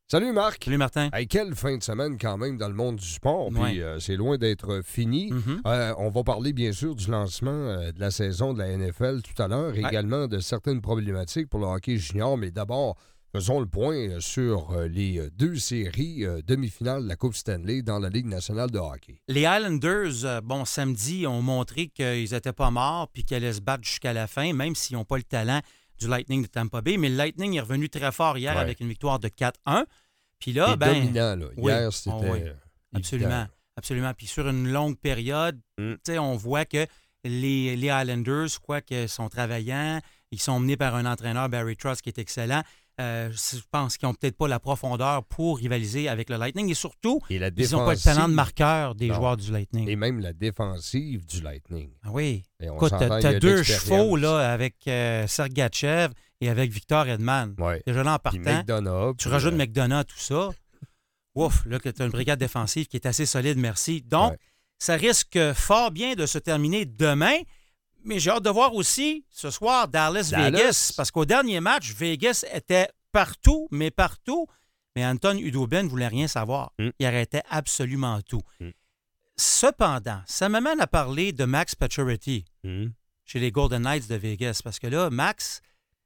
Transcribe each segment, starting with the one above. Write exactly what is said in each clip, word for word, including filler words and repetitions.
Salut Marc. Salut Martin. Hey, quelle fin de semaine quand même dans le monde du sport. Ouais. Puis euh, c'est loin d'être fini. Mm-hmm. Euh, on va parler bien sûr du lancement euh, de la saison de la N F L tout à l'heure. Ouais. Également de certaines problématiques pour le hockey junior. Mais d'abord, faisons le point sur euh, les deux séries euh, demi-finales de la Coupe Stanley dans la Ligue nationale de hockey. Les Islanders, euh, bon, samedi, ont montré qu'ils n'étaient pas morts puis qu'ils allaient se battre jusqu'à la fin, même s'ils n'ont pas le talent du Lightning de Tampa Bay. Mais le Lightning est revenu très fort hier Ouais. avec une victoire de quatre un. Puis là, C'est ben, dominant, là. oui. Hier, c'était... Oh, oui. euh, Absolument. évident. Absolument. Puis sur une longue période, Mm. tu sais, on voit que les, les Islanders, quoi que sont travaillants, ils sont menés par un entraîneur, Barry Trotz, qui est excellent. Euh, je pense qu'ils n'ont peut-être pas la profondeur pour rivaliser avec le Lightning. Et surtout, Et la ils n'ont pas le talent de défensive- marqueur des Non. joueurs du Lightning. Et même la défensive du Lightning. Ah oui. Et on Écoute, s'entend, t'as, il y t'as a deux l'expérience. chevaux là, avec euh, Sergachev et avec Victor Edman. Ouais. Déjà là en Puis partant, McDonough. tu puis, rajoutes euh, McDonough, tout ça. Ouf, là, que tu as une brigade défensive qui est assez solide, merci. Donc, Ouais. ça risque fort bien de se terminer demain. Mais j'ai hâte de voir aussi ce soir Dallas-Vegas. Dallas. Parce qu'au dernier match, Vegas était partout, mais partout. Mais Anton Hudobin ne voulait rien savoir. Mm. Il arrêtait absolument tout. Mm. Cependant, ça m'amène à parler de Max Pacioretty hmm. chez les Golden Knights de Vegas. Parce que là, Max,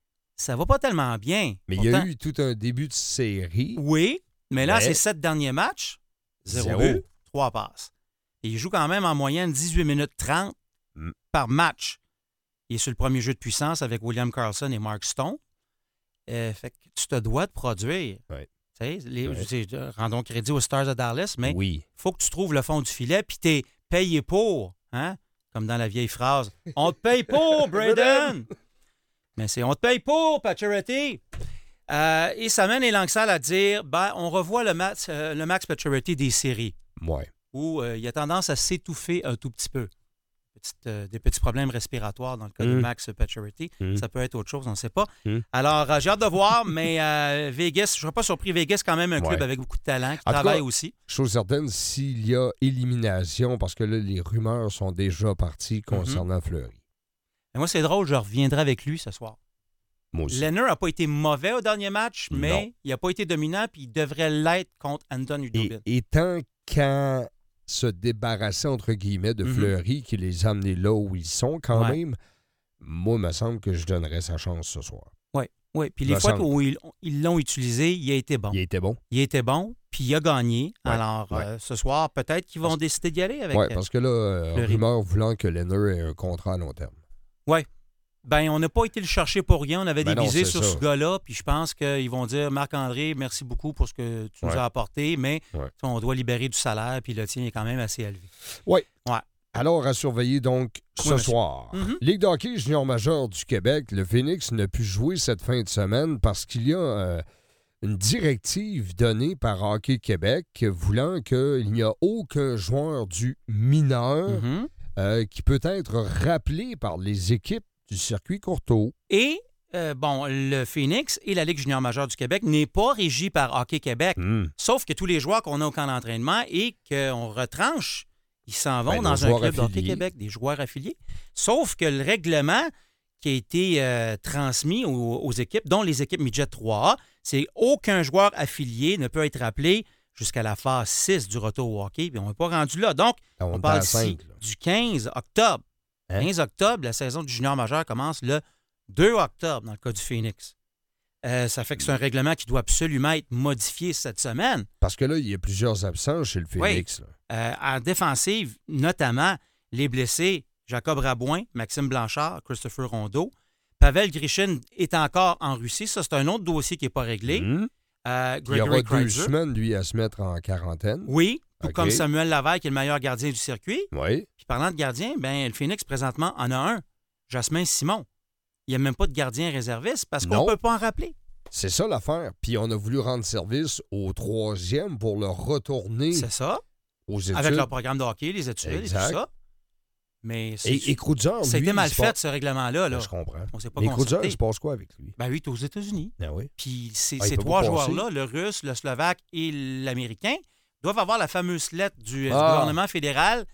ça va pas tellement bien. Mais il y a Pourtant, eu tout un début de série. oui, mais là, Mais- ces sept derniers matchs, zéro Zéro. but, trois passes. Et il joue quand même en moyenne dix-huit minutes trente Mm. par match. Il est sur le premier jeu de puissance avec William Karlsson et Mark Stone. Euh, fait que tu te dois de produire. Ouais. Tu sais, les- Ouais. je sais, euh, rendons crédit aux Stars de Dallas, mais il Oui. faut que tu trouves le fond du filet, puis tu es payé pour. Hein? Comme dans la vieille phrase. On te paye pour, Braden! Mais c'est on te paye pour, Pacioretty! Euh, et ça mène les Langsal à dire ben, on revoit le, Max, euh, le Max Pacioretty des séries, Ouais. où euh, il a tendance à s'étouffer un tout petit peu. Petite, euh, des petits problèmes respiratoires dans le cas de Mm. Max Pacioretty. Mm. Ça peut être autre chose, on ne sait pas. Mm. Alors, euh, j'ai hâte de voir, mais euh, Vegas, je ne serais pas surpris. Vegas, quand même, un club Ouais. avec beaucoup de talent, qui En tout travaille cas, aussi. Chose certaine, s'il y a élimination, parce que là, les rumeurs sont déjà parties concernant Fleury. Et moi, c'est drôle, je reviendrai avec lui ce soir. Moi aussi. Leonard n'a pas été mauvais au dernier match, mais Non. il n'a pas été dominant, puis il devrait l'être contre Anton Hudobin. Et, et tant qu'à se débarrasser, entre guillemets, de Mhm. Fleury, qui les a amenés là où ils sont quand Ouais. même, moi, il me semble que je donnerais sa chance ce soir. Oui, oui. Puis les Me fois semble. où ils ils l'ont utilisé, il a été bon. Il était bon. Il a été bon, puis il a gagné. Ouais, Alors, ouais. euh, ce soir, peut-être qu'ils vont Parce- décider d'y aller avec. Oui, euh, parce que là, euh, Fleury. rumeur voulant que Leonard ait un contrat à long terme. Ben, on n'a pas été le chercher pour rien. On avait Ben non, dévisé c'est sur ça. ce gars-là, puis je pense qu'ils vont dire Marc-André, merci beaucoup pour ce que tu nous Ouais. as apporté, mais Ouais. on doit libérer du salaire, puis le tien est quand même assez élevé. Oui. Ouais. Alors, à surveiller donc ce Oui, monsieur. soir. Mhm. Ligue de hockey junior majeur du Québec, le Phoenix n'a pu jouer cette fin de semaine parce qu'il y a euh, une directive donnée par Hockey Québec voulant qu'il n'y a aucun joueur du mineur Mhm. euh, qui peut être rappelé par les équipes du circuit Courteau. Et, euh, bon, le Phoenix et la Ligue junior majeure du Québec n'est pas régie par Hockey Québec. Hmm. Sauf que tous les joueurs qu'on a au camp d'entraînement et qu'on retranche, ils s'en vont Ben, nos dans un joueurs club d'Hockey affiliés. Québec, des joueurs affiliés. Sauf que le règlement qui a été euh, transmis aux, aux équipes, dont les équipes Midget trois A, c'est aucun joueur affilié ne peut être appelé jusqu'à la phase six du retour au hockey. Puis on n'est pas rendu là. Donc, On, on est parle à ici cinq, là. du quinze octobre. Hein? quinze octobre, la saison du junior majeur commence le deux octobre dans le cas du Phoenix. Euh, ça fait que c'est un règlement qui doit absolument être modifié cette semaine. Parce que là, il y a plusieurs absences chez le Phoenix. là. Euh, en défensive, notamment les blessés Jacob Rabouin, Maxime Blanchard, Christopher Rondeau. Pavel Grishin est encore en Russie. Ça, c'est un autre dossier qui n'est pas réglé. Hmm. Euh, Il y aura Gregory deux Kreiser. semaines, lui, à se mettre en quarantaine. Oui, tout OK. comme Samuel Lavalle, qui est le meilleur gardien du circuit. Oui. Puis parlant de gardien, ben, le Phoenix, présentement, en a un. Jasmin Simon. Il n'y a même pas de gardien réserviste parce qu'on Non. ne peut pas en rappeler. C'est ça l'affaire. Puis on a voulu rendre service au troisième pour le retourner C'est ça. aux études. Avec leur programme de hockey, les études Exact. et tout ça. Mais c'est, Et, et Kreuzer, ça a lui, été mal il se fait, passe- ce règlement-là. Là. Ben, je comprends. On ne s'est pas Mais Kreuzer, consulté. il se passe quoi avec lui? Ben lui, il est aux États-Unis. Ah oui. Puis ces, Ah, il ces peut trois pas passer. joueurs-là, le Russe, le Slovaque et l'Américain, doivent avoir la fameuse lettre du, euh, du Ah. gouvernement fédéral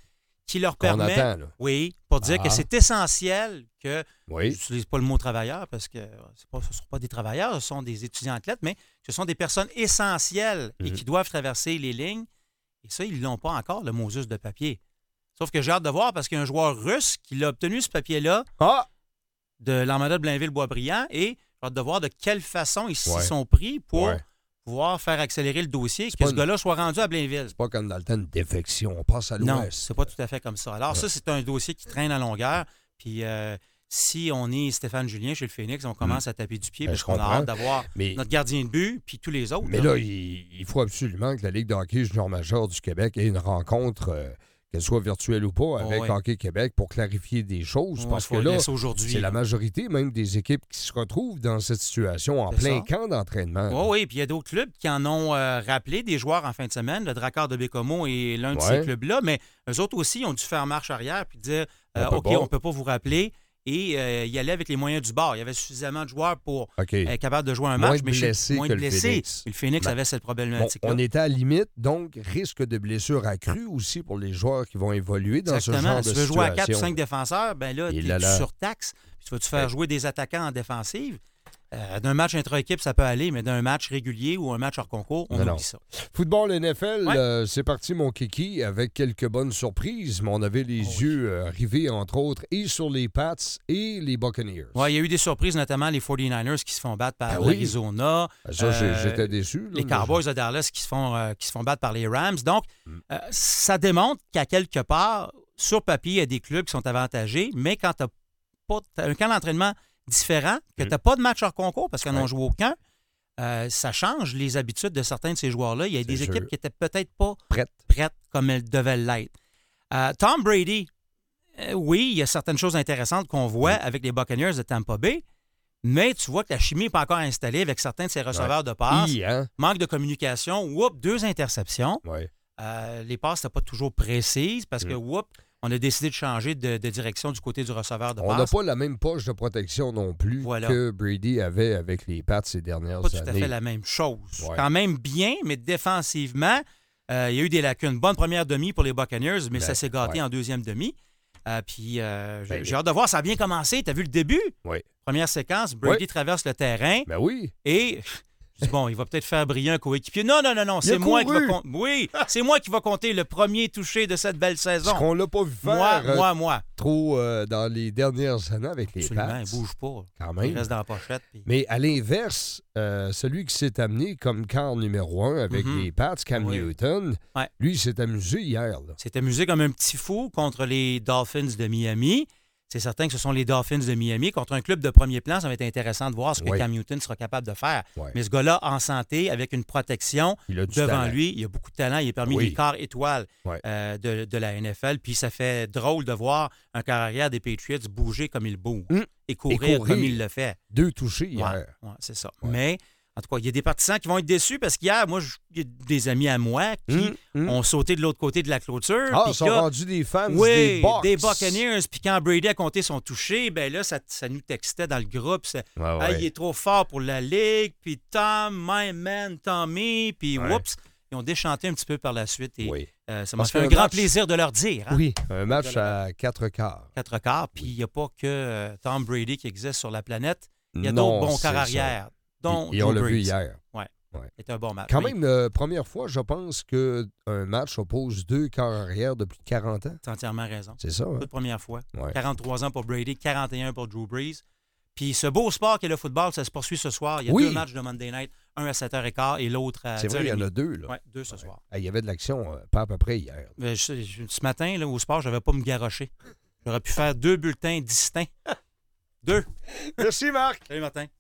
qui leur Qu'on permet... attend, là. Oui, pour dire Ah. que c'est essentiel que... Oui. Je n'utilise pas le mot travailleur parce que c'est pas, ce ne sont pas des travailleurs, ce sont des étudiants athlètes, mais ce sont des personnes essentielles et Mhm. qui doivent traverser les lignes. Et ça, ils ne l'ont pas encore, le Moses de papier. Sauf que j'ai hâte de voir parce qu'il y a un joueur russe qui l'a obtenu, ce papier-là, Ah! de l'Armada de Blainville-Boisbriand, et j'ai hâte de voir de quelle façon ils s'y Ouais. sont pris pour Ouais. pouvoir faire accélérer le dossier et que pas ce une- gars-là soit rendu à Blainville. C'est pas comme dans le temps de défection. On passe à Non, l'ouest. c'est pas tout à fait comme ça. Alors Ouais. ça, c'est un dossier qui traîne à longueur. Puis euh, si on est Stéphane Julien chez le Phoenix, on commence à taper du pied Ben, parce je qu'on a comprends. hâte d'avoir Mais, notre gardien de but puis tous les autres. mais là, il, il faut absolument que la Ligue de hockey junior majeur du Québec ait une rencontre, euh, qu'elle soit virtuelle ou pas, avec Oh, ouais. Hockey Québec pour clarifier des choses. On parce va que se là, laisser aujourd'hui. c'est la majorité même des équipes qui se retrouvent dans cette situation en C'est plein ça. camp d'entraînement. Oui, oui, puis il y a d'autres clubs qui en ont euh, rappelé des joueurs en fin de semaine. Le Drakkar de Bécomo est l'un de Ouais. ces clubs-là, mais eux autres aussi ont dû faire marche arrière puis dire On euh, peut OK, pas. on ne peut pas vous rappeler. Et euh, y aller avec les moyens du bord. Il y avait suffisamment de joueurs pour OK. être capable de jouer un Moins match, de mais chez- blessés moins que de le blessés. Phoenix. Et le Phoenix Ben, avait cette Bon, problématique. on était à la limite, donc risque de blessure accrue aussi pour les joueurs qui vont évoluer dans ce Exactement. genre Si de tu veux jouer à quatre ou situation. cinq défenseurs, ben là, Et tu là es là. surtaxe. Puis tu vas-tu faire Ouais. jouer des attaquants en défensive? Euh, d'un match intra-équipe, ça peut aller, mais d'un match régulier ou un match hors concours, on Non, oublie non. ça. Football N F L, Ouais. euh, c'est parti mon kiki avec quelques bonnes surprises, mais on avait les Oh oui. yeux euh, rivés entre autres et sur les Pats et les Buccaneers. Ouais, il y a eu des surprises, notamment les forty-niners qui se font battre par Ah oui. l'Arizona. Ah, Ça, j'ai- Euh, j'étais déçu. là, Les mais Cowboys de Dallas qui se font, euh, qui se font battre par les Rams. Donc, Mm. euh, ça démontre qu'à quelque part, sur papier, il y a des clubs qui sont avantagés, mais quand tu as un camp d'entraînement différent, que Mm. tu n'as pas de match hors concours parce qu'ils n'ont Ouais. joué aucun, euh, ça change les habitudes de certains de ces joueurs-là. Il y a des C'est équipes sûr. qui n'étaient peut-être pas Prête. prêtes comme elles devaient l'être. Euh, Tom Brady, euh, oui, il y a certaines choses intéressantes qu'on voit Mm. avec les Buccaneers de Tampa Bay, mais tu vois que la chimie n'est pas encore installée avec certains de ses receveurs de passes. Hi, hein? Manque de communication, whoop, deux interceptions. Ouais. Euh, les passes n'étaient pas toujours précises parce que, Mm. whoop, on a décidé de changer de, de direction du côté du receveur de On n'a passe. pas la même poche de protection non plus Voilà. que Brady avait avec les Pats ces dernières Pas tout années. à fait la même chose. Ouais. Quand même bien, mais défensivement, euh, il y a eu des lacunes. Bonne première demi pour les Buccaneers, mais Ben, ça s'est gâté ouais. en deuxième demi. Euh, puis euh, j'ai Ben, j'ai hâte de voir, ça a bien commencé. Tu as vu le début? Oui. Première séquence, Brady Ouais. traverse le terrain Ben oui. et... Je dis, bon, il va peut-être faire briller un coéquipier. Non, non, non, non, Il a c'est moi qui va couru. compter. Oui, c'est moi qui va compter le premier touché de cette belle Ce saison. qu'on l'a pas vu faire Moi, euh, moi, moi. trop euh, dans les dernières années avec les Absolument, Pats. il bouge pas. Quand Il même. reste dans la pochette. puis- Mais à l'inverse, euh, celui qui s'est amené comme quart numéro un avec Mhm. les Pats, Cam Oui. Newton, Ouais. lui, il s'est amusé hier. Là. s'est amusé comme un petit fou contre les Dolphins de Miami. C'est certain que ce sont les Dolphins de Miami. Contre un club de premier plan, ça va être intéressant de voir ce que Oui. Cam Newton sera capable de faire. Ouais. Mais ce gars-là, en santé, avec une protection Il a du devant talent. lui, il a beaucoup de talent. Il est parmi Oui. les quarts étoiles Ouais. euh, de, de la N F L. Puis ça fait drôle de voir un quart arrière des Patriots bouger comme il bouge Hum. et, courir Et courir. comme il le fait. Deux touchés Ouais, hier. ouais, c'est ça. Ouais. Mais, en tout cas, il y a des partisans qui vont être déçus parce qu'hier, moi, je- il y a des amis à moi qui Hum, hum. ont sauté de l'autre côté de la clôture. Ah, puis ils sont là, rendus des fans oui, des Bucks. des Buccaneers. Puis quand Brady a compté son touché, ben là, ça, ça nous textait dans le groupe. Ça, Ouais, Ah, ouais. il est trop fort pour la Ligue. Puis Tom, my man, Tommy. Puis Ouais. whoops, ils ont déchanté un petit peu par la suite. Et Oui. euh, ça m'a Parce fait qu'un un grand match- plaisir de leur dire. Hein? Oui, un match De la- à quatre quarts. Quatre quarts. Puis il n'y a pas que euh, Tom Brady qui existe sur la planète. Il y a Non, d'autres bons c'est quarts ça. arrière, dont Et, et on Joe l'a vu Brees. hier. C'était un bon match. Quand Oui, même, euh, première fois, je pense qu'un match oppose deux quarts arrière depuis quarante ans. tu as entièrement raison. C'est ça, hein? Toute première fois. Ouais. quarante-trois ans pour Brady, quarante et un pour Drew Brees. Puis ce beau sport qu'est le football, ça se poursuit ce soir. Il y a Oui. deux matchs de Monday Night, un à sept heures quinze et l'autre à C'est vrai, il y en a dix heures trente. deux. Là. Oui, deux ce Ouais. soir. Ah, il y avait de l'action, euh, pas à peu près hier. Mais je- je- ce matin, là, au sport, je n'avais pas me garrocher. J'aurais pu faire deux bulletins distincts. Deux. Merci, Marc. Salut, Martin.